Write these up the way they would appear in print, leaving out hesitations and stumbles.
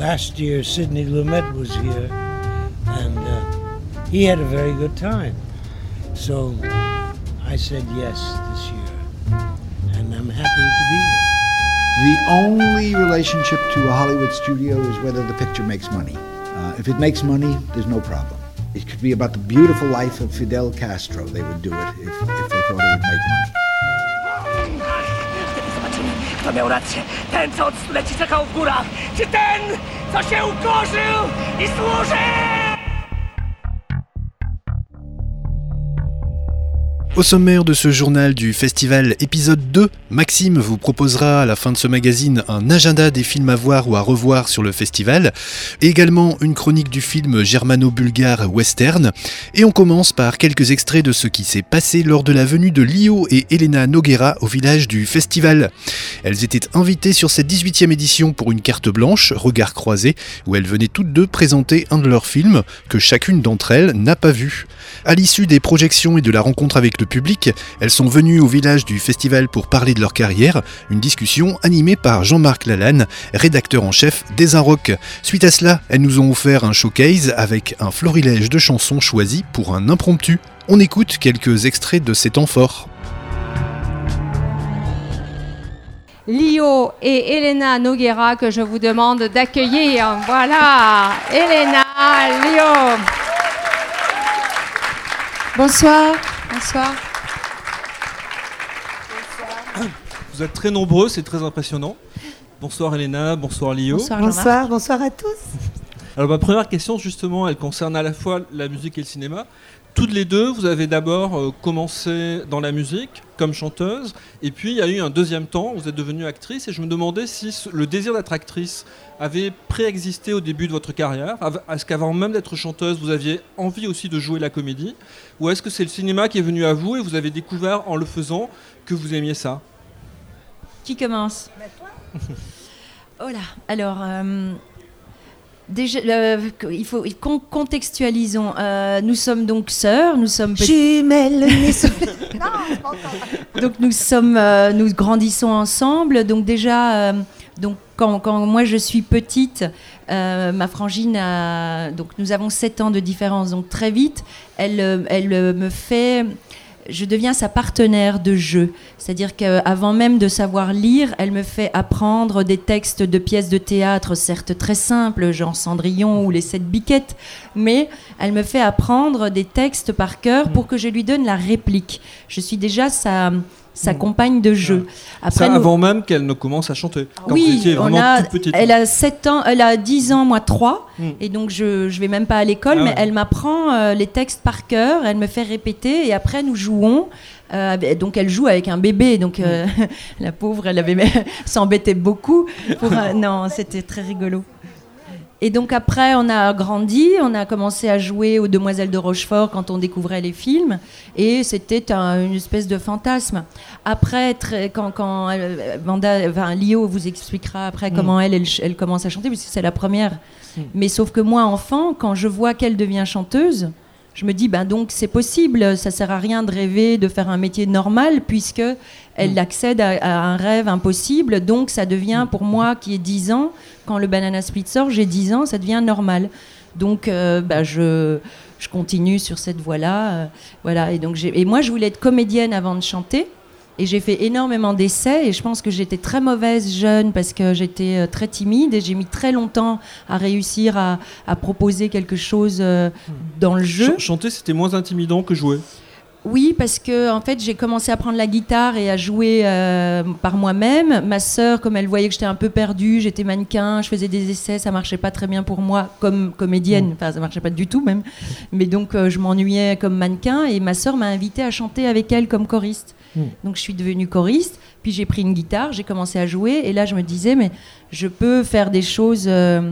last year Sidney Lumet was here, and he had a very good time. So I said yes this year, and I'm happy to be here. The only relationship to a Hollywood studio is whether the picture makes money. If it makes money, there's no problem. It could be about the beautiful life of Fidel Castro. They would do it if they thought it would make money. Kto miał rację? Ten, co od stuleci czekał w górach, czy ten, co się ukorzył i służy? Au sommaire de ce journal du festival épisode 2, Maxime vous proposera à la fin de ce magazine un agenda des films à voir ou à revoir sur le festival, et également une chronique du film germano-bulgare Western. Et on commence par quelques extraits de ce qui s'est passé lors de la venue de Lio et Elena Noguera au village du festival. Elles étaient invitées sur cette 18e édition pour une carte blanche, Regards croisés, où elles venaient toutes deux présenter un de leurs films que chacune d'entre elles n'a pas vu. À l'issue des projections et de la rencontre avec le public, elles sont venues au village du festival pour parler de leur carrière, une discussion animée par Jean-Marc Lalanne, rédacteur en chef des Un Rock. Suite à cela, elles nous ont offert un showcase avec un florilège de chansons choisies pour un impromptu. On écoute quelques extraits de ces temps forts. Lio et Elena Noguera que je vous demande d'accueillir. Voilà, Elena, Lio. Bonsoir. Bonsoir. Vous êtes très nombreux, c'est très impressionnant. Bonsoir Elena, bonsoir Lio. Bonsoir, bonsoir à tous. Alors ma première question justement, elle concerne à la fois la musique et le cinéma. Toutes les deux, vous avez d'abord commencé dans la musique comme chanteuse, et puis il y a eu un deuxième temps, vous êtes devenue actrice, et je me demandais si le désir d'être actrice avait préexisté au début de votre carrière. Est-ce qu'avant même d'être chanteuse, vous aviez envie aussi de jouer la comédie, ou est-ce que c'est le cinéma qui est venu à vous et vous avez découvert en le faisant que vous aimiez ça? Qui commence? Oh là, alors... Déjà, contextualisons. Nous sommes donc sœurs, nous sommes jumelles. Donc nous grandissons ensemble. Donc déjà, quand moi je suis petite, ma frangine donc nous avons 7 ans de différence. Donc très vite, elle me fait. Je deviens sa partenaire de jeu. C'est-à-dire qu'avant même de savoir lire, elle me fait apprendre des textes de pièces de théâtre, certes très simples, genre Cendrillon ou Les 7 biquettes, mais elle me fait apprendre des textes par cœur pour que je lui donne la réplique. Je suis déjà sa compagne de jeu. Après, avant même qu'elle ne commence à chanter. Quand oui, vous étiez vraiment toute petite. Elle a 7 ans, elle a 10 ans, moi 3, et donc je vais même pas à l'école, mais elle m'apprend les textes par cœur, elle me fait répéter, et après nous jouons. Donc elle joue avec un bébé, donc la pauvre, elle s'embêtait beaucoup. Non, c'était très rigolo. Et donc après, on a grandi, on a commencé à jouer aux Demoiselles de Rochefort quand on découvrait les films, et c'était une espèce de fantasme. Après, quand Lio vous expliquera après comment elle commence à chanter, parce que c'est la première. Mais sauf que moi, enfant, quand je vois qu'elle devient chanteuse, je me dis, donc c'est possible, ça sert à rien de rêver de faire un métier normal, puisque elle accède à un rêve impossible, donc ça devient, pour moi qui ai 10 ans, quand le Banana Split sort, j'ai 10 ans, ça devient normal. Donc je continue sur cette voie-là. Voilà. Et moi, je voulais être comédienne avant de chanter. Et j'ai fait énormément d'essais et je pense que j'étais très mauvaise jeune parce que j'étais très timide et j'ai mis très longtemps à réussir à proposer quelque chose dans le jeu. Chanter, c'était moins intimidant que jouer? Oui, parce que en fait, j'ai commencé à prendre la guitare et à jouer par moi-même. Ma sœur, comme elle voyait que j'étais un peu perdue, j'étais mannequin, je faisais des essais, ça marchait pas très bien pour moi comme comédienne. Enfin, ça marchait pas du tout même. Mais donc, je m'ennuyais comme mannequin et ma sœur m'a invitée à chanter avec elle comme choriste. Donc, je suis devenue choriste. Puis j'ai pris une guitare, j'ai commencé à jouer et là, je me disais, mais je peux faire des choses.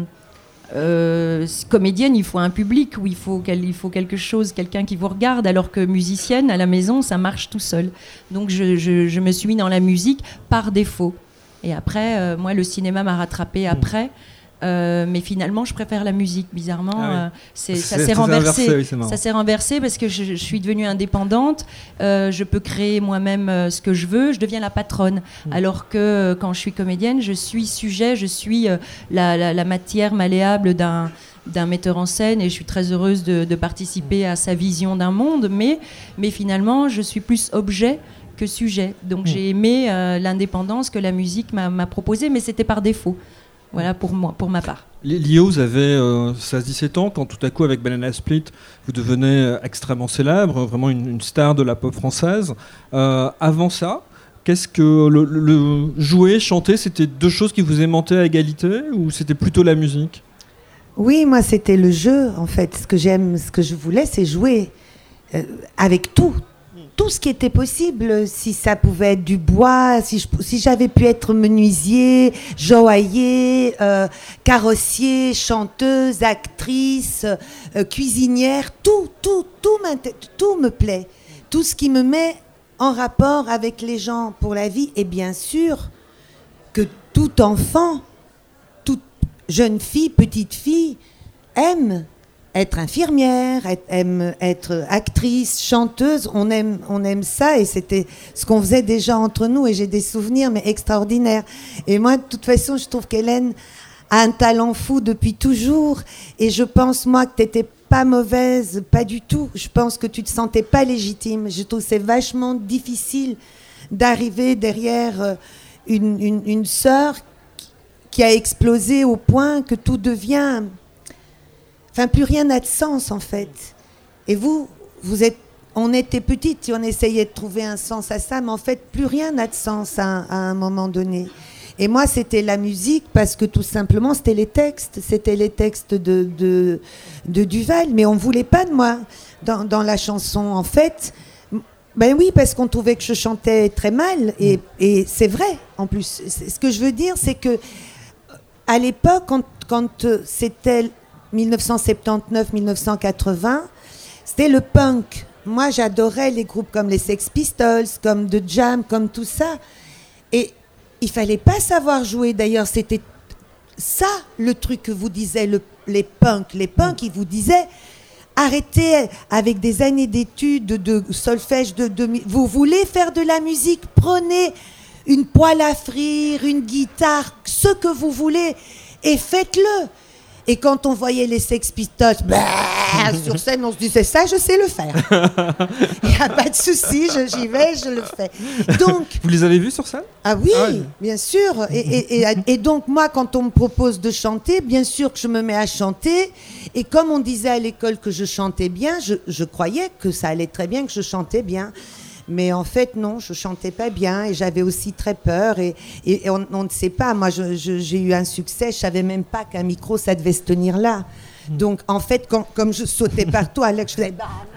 Comédienne, il faut un public où il faut quelque chose, quelqu'un qui vous regarde, alors que musicienne à la maison ça marche tout seul. Donc je me suis mis dans la musique par défaut. Et après moi le cinéma m'a rattrapée après mais finalement, je préfère la musique, bizarrement. Ça s'est renversé. Ça s'est renversé parce que je suis devenue indépendante. Je peux créer moi-même ce que je veux. Je deviens la patronne. Alors que quand je suis comédienne, je suis sujet, je suis la matière malléable d'un metteur en scène, et je suis très heureuse de participer à sa vision d'un monde. Mais finalement, je suis plus objet que sujet. Donc j'ai aimé l'indépendance que la musique m'a proposée, mais c'était par défaut. Voilà pour moi, pour ma part. Lio, vous avez 16-17 ans quand tout à coup, avec Banana Split, vous devenez extrêmement célèbre, vraiment une star de la pop française. Avant ça, qu'est-ce que le jouer, chanter, c'était deux choses qui vous aimantaient à égalité, ou c'était plutôt la musique ? Oui, moi c'était le jeu en fait. Ce que je voulais, c'est jouer avec tout ce qui était possible. Si ça pouvait être du bois, si j'avais pu être menuisier, joaillier, carrossier, chanteuse, actrice, cuisinière, tout me plaît. Tout ce qui me met en rapport avec les gens pour la vie. Et bien sûr que tout enfant, toute jeune fille, petite fille aime être infirmière, aime être actrice, chanteuse. On aime ça, et c'était ce qu'on faisait déjà entre nous, et j'ai des souvenirs mais extraordinaires. Et moi, de toute façon, je trouve qu'Hélène a un talent fou depuis toujours, et je pense, moi, que t'étais pas mauvaise, pas du tout. Je pense que tu te sentais pas légitime. Je trouve que c'est vachement difficile d'arriver derrière une sœur qui a explosé au point que tout devient... Enfin, plus rien n'a de sens, en fait. Et on était petites et on essayait de trouver un sens à ça, mais en fait, plus rien n'a de sens à un moment donné. Et moi, c'était la musique, parce que tout simplement, c'était les textes de Duval, mais on ne voulait pas de moi dans la chanson. En fait, ben oui, parce qu'on trouvait que je chantais très mal, et c'est vrai, en plus. Ce que je veux dire, c'est que à l'époque, quand c'était 1979-1980, c'était le punk. Moi, j'adorais les groupes comme les Sex Pistols, comme The Jam, comme tout ça. Et il fallait pas savoir jouer. D'ailleurs, c'était ça le truc que vous disaient les punks. Les punks, ils vous disaient arrêtez avec des années d'études de solfège. Vous voulez faire de la musique, prenez une poêle à frire, une guitare, ce que vous voulez, et faites-le. Et quand on voyait les Sex Pistols, sur scène, on se disait ça, je sais le faire. Il n'y a pas de souci, j'y vais, je le fais. Donc, vous les avez vus sur scène ? Ah oui, bien sûr. Et donc moi, quand on me propose de chanter, bien sûr que je me mets à chanter. Et comme on disait à l'école que je chantais bien, je croyais que ça allait très bien, que je chantais bien. Mais en fait, non, je chantais pas bien, et j'avais aussi très peur. Et on ne sait pas, moi, j'ai eu un succès, je savais même pas qu'un micro, ça devait se tenir là. Donc, en fait, comme je sautais partout, Alex, je faisais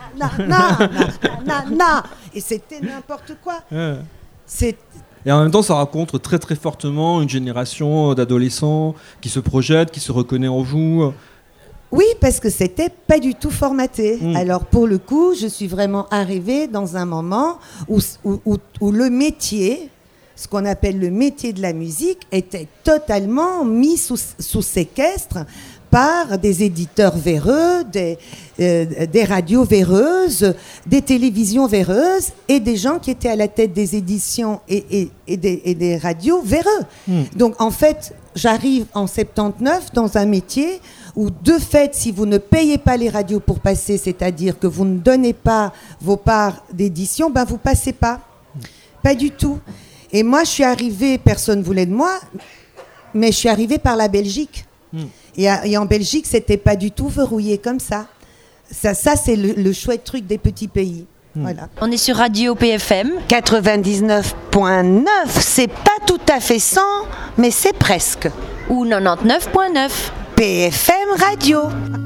non, et c'était n'importe quoi. Et en même temps, ça raconte très très fortement une génération d'adolescents qui se projettent, qui se reconnaît en vous. Oui, parce que c'était pas du tout formaté. Alors pour le coup, je suis vraiment arrivée dans un moment où le métier, ce qu'on appelle le métier de la musique, était totalement mis sous séquestre par des éditeurs véreux, des radios véreuses, des télévisions véreuses, et des gens qui étaient à la tête des éditions et des radios véreux. Donc en fait, j'arrive en 79 dans un métier où, de fait, si vous ne payez pas les radios pour passer, c'est-à-dire que vous ne donnez pas vos parts d'édition, ben vous passez pas. Pas du tout. Et moi, je suis arrivée, personne ne voulait de moi, mais je suis arrivée par la Belgique. Et en Belgique, c'était pas du tout verrouillé comme ça. Ça c'est le chouette truc des petits pays. Voilà. On est sur Radio PFM 99.9, c'est pas tout à fait 100, mais c'est presque. Ou 99.9. PFM Radio.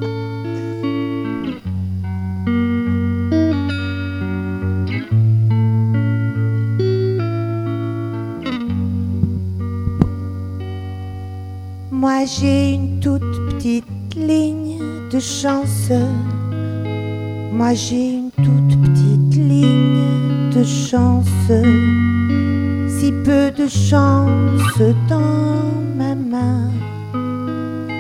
Moi j'ai une toute petite ligne de chance. Moi j'ai une toute petite ligne de chance. Si peu de chance dans ma main.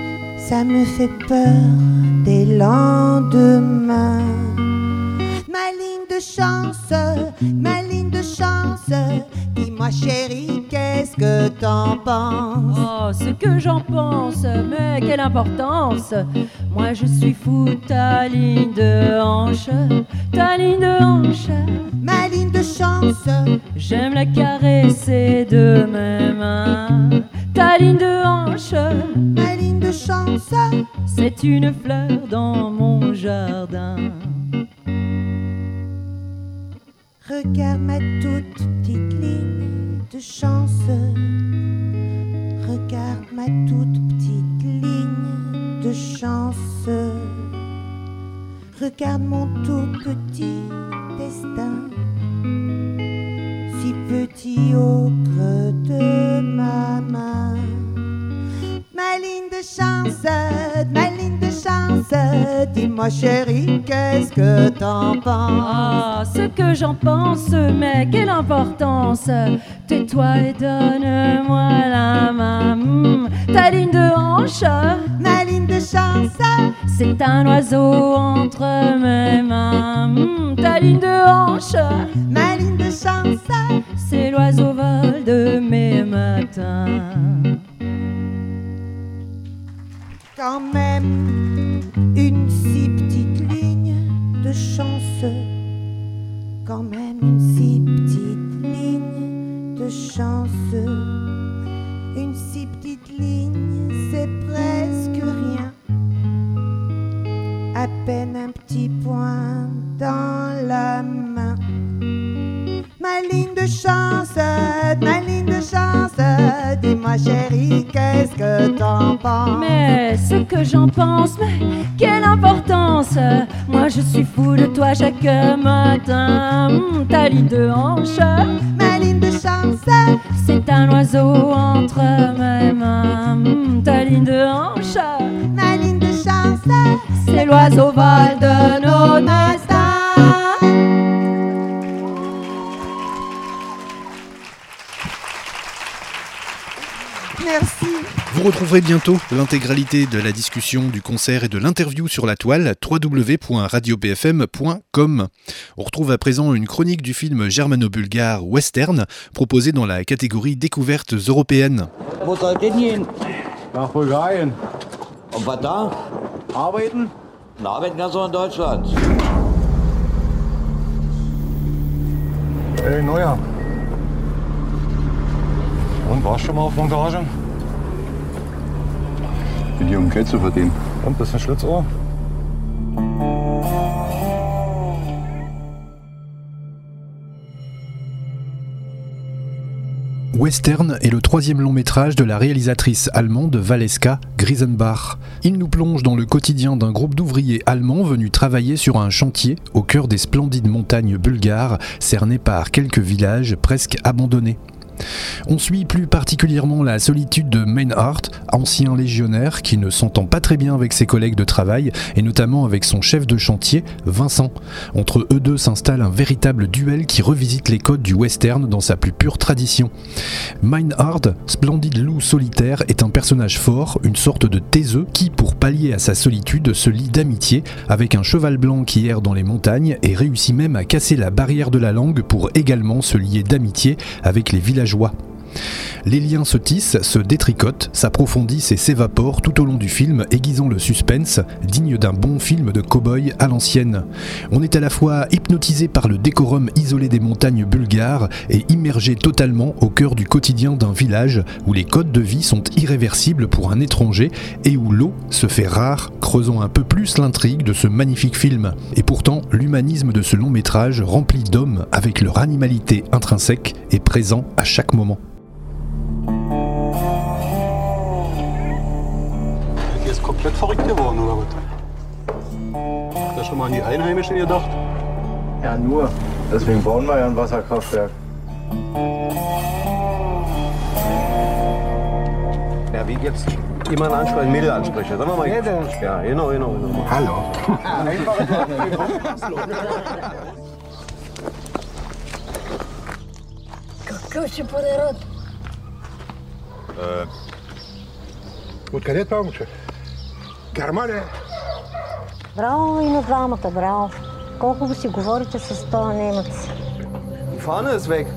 ça me fait peur des lendemains. Ma ligne de chance, ma ligne de chance, dis-moi chérie, qu'est-ce que t'en penses? Oh, ce que j'en pense, mais quelle importance! Moi je suis fou de ta ligne de hanche, ta ligne de hanche. Ma ligne de chance, j'aime la caresser de mes mains. Ta ligne de hanche, ma ligne de chance, c'est une fleur dans mon jardin. Regarde ma toute petite ligne de chance. Regarde ma toute petite ligne de chance. Regarde mon tout petit destin, si petit au creux de ma main. Ma ligne de chance, ma ligne de chance, dis-moi chérie, qu'est-ce que t'en penses? Ah, ce que j'en pense, mais quelle importance! Tais-toi et donne-moi la main. Ta ligne de hanche, ma ligne de chance, c'est un oiseau entre mes mains. Ta ligne de hanche, ma ligne de chance, c'est l'oiseau vol de mes matins. Quand même une si petite ligne de chance, quand même une si petite ligne de chance, une si petite ligne, c'est presque rien, à peine un petit point dans la main. Ma ligne de chance, ma ligne de chance, dis-moi chérie, qu'est-ce que t'en penses? Mais ce que j'en pense, mais quelle importance! Moi je suis fou de toi chaque matin. Ta ligne de hanche, ma ligne de chance, c'est un oiseau entre mes mains. Ta ligne de hanche, ma ligne de chance, c'est l'oiseau vol de nos destins. Merci. Vous retrouverez bientôt l'intégralité de la discussion, du concert et de l'interview sur la toile www.radiobfm.com. On retrouve à présent une chronique du film germano-bulgare Western proposée dans la catégorie Découvertes européennes. Wo sollt ihr hin? Nach Bulgarien. Und was da? Arbeiten? Na, arbeiten kannst du in Deutschland. Hey, Neuer. Und warst schon mal auf Montage? Mit jungen Geld zu verdienen. Und bisschen Schlitzohr? Western est le troisième long métrage de la réalisatrice allemande Valeska Griesenbach. Il nous plonge dans le quotidien d'un groupe d'ouvriers allemands venus travailler sur un chantier au cœur des splendides montagnes bulgares, cernées par quelques villages presque abandonnés. On suit plus particulièrement la solitude de Meinhard, ancien légionnaire qui ne s'entend pas très bien avec ses collègues de travail et notamment avec son chef de chantier, Vincent. Entre eux deux s'installe un véritable duel qui revisite les codes du western dans sa plus pure tradition. Meinhard, splendide loup solitaire, est un personnage fort, une sorte de taiseux qui, pour pallier à sa solitude, se lie d'amitié avec un cheval blanc qui erre dans les montagnes et réussit même à casser la barrière de la langue pour également se lier d'amitié avec les villageois. Les liens se tissent, se détricotent, s'approfondissent et s'évaporent tout au long du film, aiguisant le suspense, digne d'un bon film de cow-boy à l'ancienne. On est à la fois hypnotisé par le décorum isolé des montagnes bulgares et immergé totalement au cœur du quotidien d'un village où les codes de vie sont irréversibles pour un étranger et où l'eau se fait rare, creusant un peu plus l'intrigue de ce magnifique film. Et pourtant, l'humanisme de ce long métrage, rempli d'hommes avec leur animalité intrinsèque, est présent à chaque moment. Die ist komplett verrückt geworden, oder was? Habt ihr schon mal an die Einheimischen gedacht? Ja, nur. Deswegen bauen wir ja ein Wasserkraftwerk. Ja, wie jetzt jemand ansprechen, Mädel ansprechen. Sagen wir mal. Ja, genau. Hallo. Какъв ще бъде род? Откъде това, момче? Германия. Браво и на двамата, браво. Колко си говорите с този немец? Die Fahne ist weg.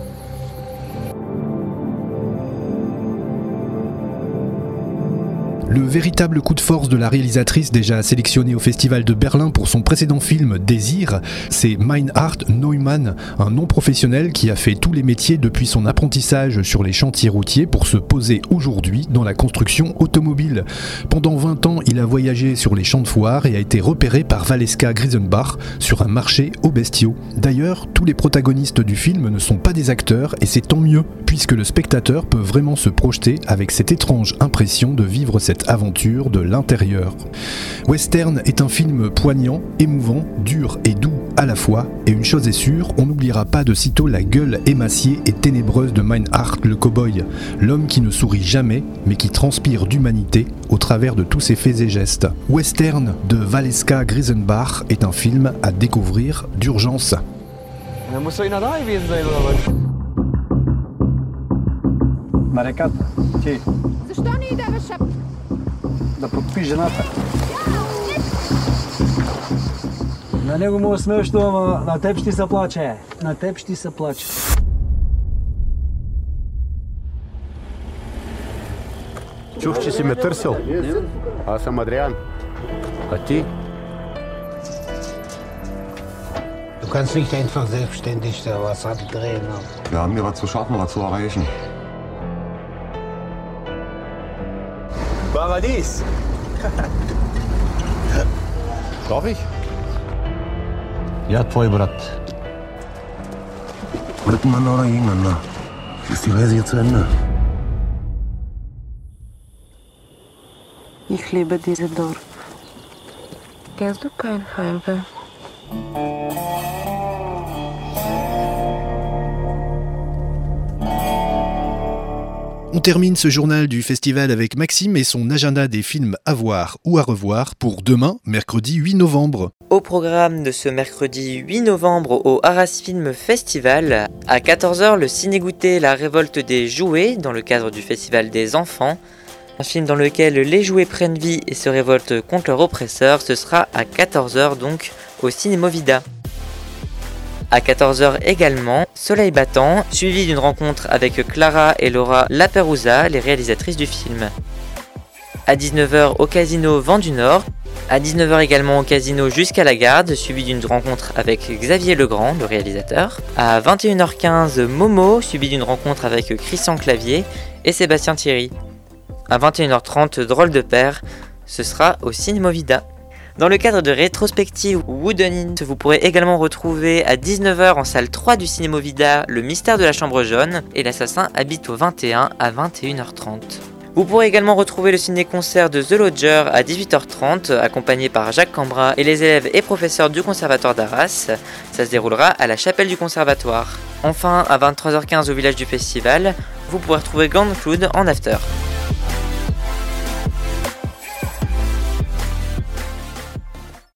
Le véritable coup de force de la réalisatrice déjà sélectionnée au Festival de Berlin pour son précédent film Désir, c'est Meinhard Neumann, un non-professionnel qui a fait tous les métiers depuis son apprentissage sur les chantiers routiers pour se poser aujourd'hui dans la construction automobile. Pendant 20 ans, il a voyagé sur les champs de foire et a été repéré par Valeska Grisenbach sur un marché aux bestiaux. D'ailleurs, tous les protagonistes du film ne sont pas des acteurs et c'est tant mieux, puisque le spectateur peut vraiment se projeter avec cette étrange impression de vivre cette aventure de l'intérieur. Western est un film poignant, émouvant, dur et doux à la fois, et une chose est sûre, on n'oubliera pas de sitôt la gueule émaciée et ténébreuse de Meinhard le cow-boy, l'homme qui ne sourit jamais, mais qui transpire d'humanité au travers de tous ses faits et gestes. Western de Valeska Grisenbach est un film à découvrir d'urgence. Da muss doch einer da gewesen sein, oder was? Марекат, ти. Защо ни даваш шапка? Да подпиш жената. На него му е смешно, ама на теб ще се плаче. На теб ще се плаче. Чух, че си ме търсил. Аз съм Адриан. А ти? Du kannst nicht einfach selbstständig da was abdrehen. Wir haben hier was zu schaffen, was zu erreichen. Paradies! Darf ich? Ja, tvoj brat. Miteinander oder gegeneinander? Ist die Reise jetzt zu Ende? Ich liebe diese Dorf. Kennst du kein Heimweh? On termine ce journal du festival avec Maxime et son agenda des films à voir ou à revoir pour demain, mercredi 8 novembre. Au programme de ce mercredi 8 novembre au Arras Film Festival, à 14h, le ciné-goûter La Révolte des jouets dans le cadre du Festival des enfants. Un film dans lequel les jouets prennent vie et se révoltent contre leur oppresseur, ce sera à 14h donc au Cinémovida. À 14h également, Soleil battant, suivi d'une rencontre avec Clara et Laura Laperouza, les réalisatrices du film. À 19h au Casino Vent du Nord, à 19h également au Casino Jusqu'à la Garde, suivi d'une rencontre avec Xavier Legrand, le réalisateur. À 21h15, Momo, suivi d'une rencontre avec Christian Clavier et Sébastien Thierry. À 21h30, Drôle de père, ce sera au Cinémovida. Dans le cadre de rétrospective Wooden Int, vous pourrez également retrouver à 19h en salle 3 du Cinémovida Le Mystère de la Chambre Jaune et L'Assassin habite au 21 à 21h30. Vous pourrez également retrouver le ciné-concert de The Lodger à 18h30, accompagné par Jacques Cambra et les élèves et professeurs du Conservatoire d'Arras. Ça se déroulera à la chapelle du Conservatoire. Enfin, à 23h15 au village du festival, vous pourrez retrouver Grand Cloud en after.